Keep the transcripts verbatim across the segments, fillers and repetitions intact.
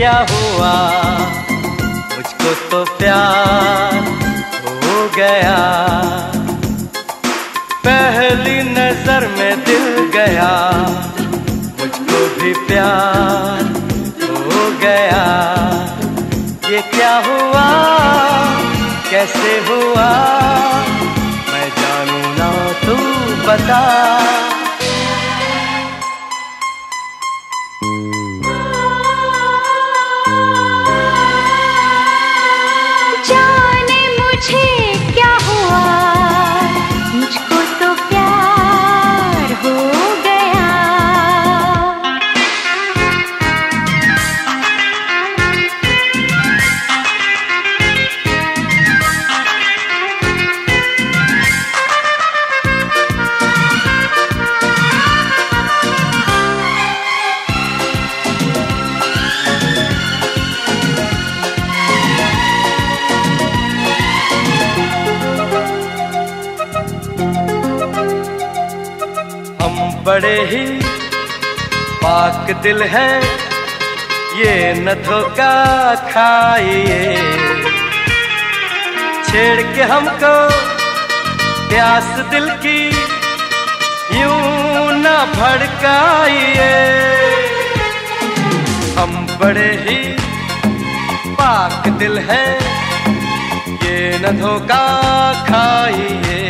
क्या हुआ, मुझको तो प्यार हो गया। पहली नजर में दिल गया, मुझको भी प्यार हो गया। ये क्या हुआ, कैसे हुआ, मैं जानू ना तू बता। जाने मुझे क्या हुआ, मुझको तो प्यार हो गया। बड़े ही पाक दिल है, ये न धोखा खाइए। छेड़ के हमको प्यास दिल की यूं न भड़काइए। हम बड़े ही पाक दिल है, ये न धोखा खाइए।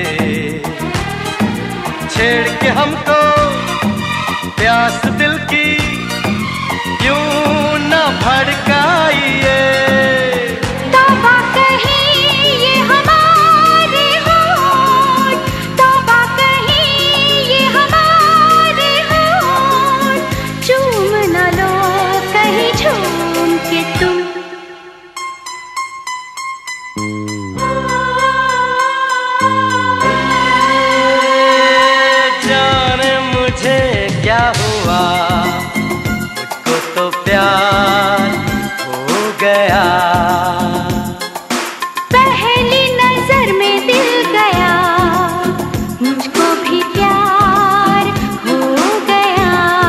छेड़ के हमको प्यास दिल की यूं न भड़काइए। तौबा कहीं ये हमारे होठ, तौबा कहीं ये हमारे होठ, चूम न लो कहीं झूम के तुम। क्या हुआ, मुझको तो प्यार हो गया। पहली नजर में दिल गया, मुझको भी प्यार हो गया।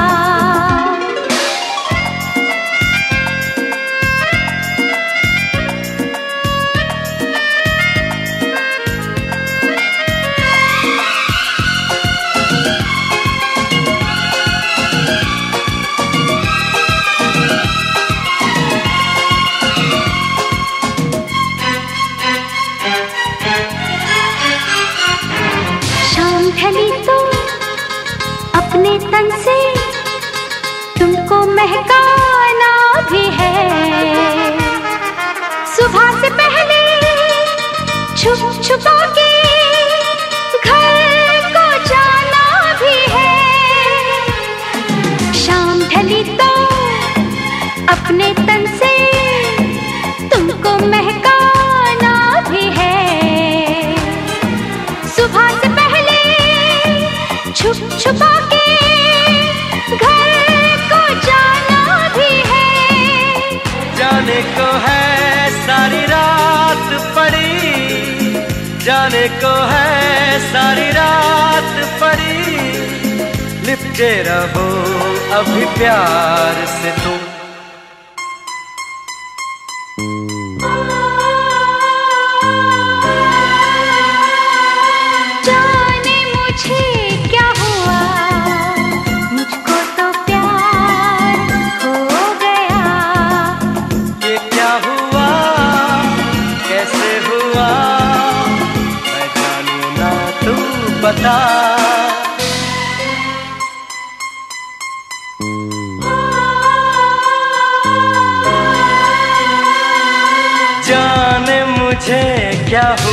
ढली तो अपने तन से तुमको महकाना भी है। सुबह से पहले छुप छुपा के घर को जाना भी है। शाम ढली तो अपने तन से तुमको महकाना भी है। सुबह से पहले छुप छुपा के घर को जाना भी है। जाने को है सारी रात पड़ी, जाने को है सारी रात पड़ी। लिपटे रहो अभी प्यार से तुम। जाने मुझे क्या हुआ, मुझको तो प्यार हो गया। ये क्या हुआ, कैसे हुआ, मैं जानू ना तू बता। जाने मुझे क्या हुआ,